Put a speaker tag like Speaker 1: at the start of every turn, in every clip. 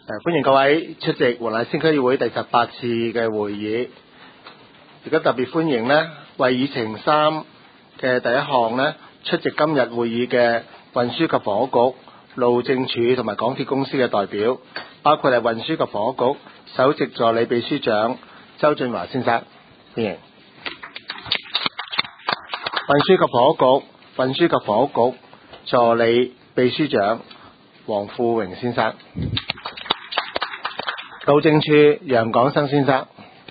Speaker 1: 歡迎各位出席黃大仙區議會第18次嘅會議。亦都特別歡迎呢，為議程3嘅第一項呢，出席今日會議嘅運輸及房屋局、路政署同埋港鐵公司嘅代表，包括係運輸及房屋局首席助理秘書長周俊華先生，歡迎。運輸及房屋局助理秘書長黃富榮先生，路政署楊廣生先生，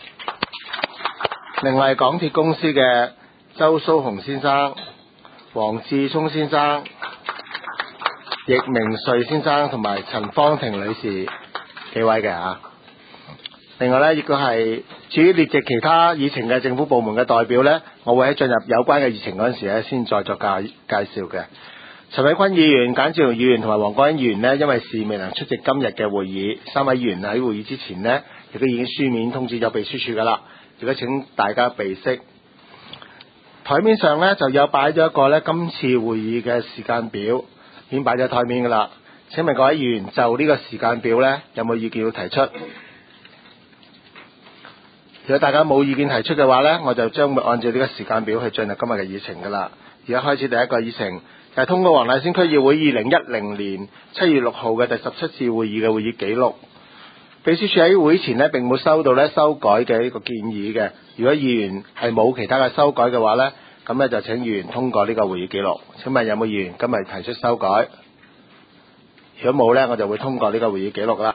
Speaker 1: 另外港鐵公司嘅周蘇雄先生、黃志聰先生、易明瑞先生同埋陳芳婷女士幾位嘅嚇。另外呢，亦都係至於列席其他議程嘅政府部門嘅代表呢，我會喺進入有關嘅議程嗰陣時呢，先再作介紹嘅。陳偉坤議員、簡志榮議員同埋黃國恩議員呢，因為事未能出席今日嘅會議，3位議員喺會議之前呢，亦都已經書面通知咗秘書處㗎啦。亦都請大家備悉。台面上呢，就有擺咗一個呢今次會議嘅時間表，已經擺咗台面㗎啦。請問各位議員就呢個時間表呢，有冇意見要提出？如果大家冇意見提出嘅話呢，我就將會按照呢個時間表去進入今日嘅議程㗎啦。而家開始第一個議程，就係通過黃大仙區議會2010年7月6號嘅第17次會議嘅會議記錄。秘書處喺會前呢並冇收到呢修改嘅呢個建議嘅。如果議員係冇其他嘅修改嘅話呢，咁呢就請議員通過呢個會議記錄。請問有冇議員今日提出修改？如果冇呢，我就會通過呢個會議記錄啦。